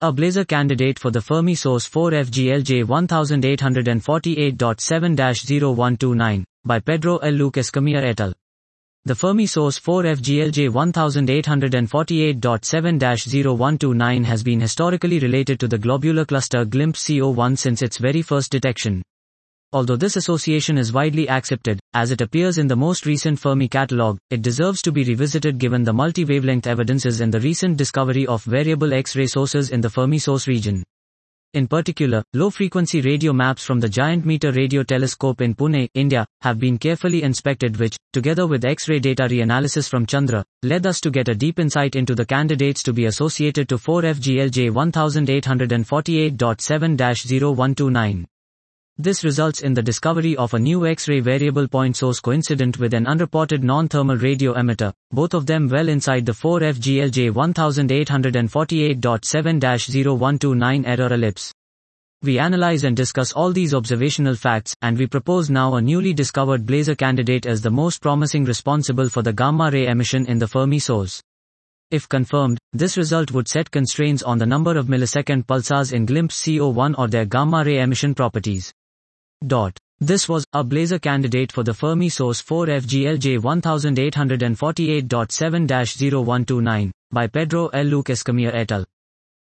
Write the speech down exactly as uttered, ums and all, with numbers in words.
A Blazar candidate for the Fermi source four F G L J one eight forty-eight point seven dash zero one two nine, by Pedro L. Luque Escamilla et al. The Fermi source four F G L J one eight forty-eight point seven dash zero one two nine has been historically related to the globular cluster GLIMP C O one since its very first detection. Although this association is widely accepted, as it appears in the most recent Fermi catalogue, it deserves to be revisited given the multi-wavelength evidences in the recent discovery of variable X-ray sources in the Fermi source region. In particular, low-frequency radio maps from the Giant Meter Radio Telescope in Pune, India, have been carefully inspected which, together with X-ray data reanalysis from Chandra, led us to get a deep insight into the candidates to be associated to four F G L J one eight forty-eight point seven dash zero one two nine. This results in the discovery of a new X-ray variable point source coincident with an unreported non-thermal radio emitter, both of them well inside the four F G L J one eight forty-eight point seven dash zero one two nine error ellipse. We analyze and discuss all these observational facts, and we propose now a newly discovered Blazar candidate as the most promising responsible for the gamma-ray emission in the Fermi source. If confirmed, this result would set constraints on the number of millisecond pulsars in GLIMP C O one or their gamma-ray emission properties. Dot. This was a Blazar candidate for the Fermi source four F G L J one eight forty-eight point seven dash zero one two nine, by Pedro L. Luque Escamilla et al.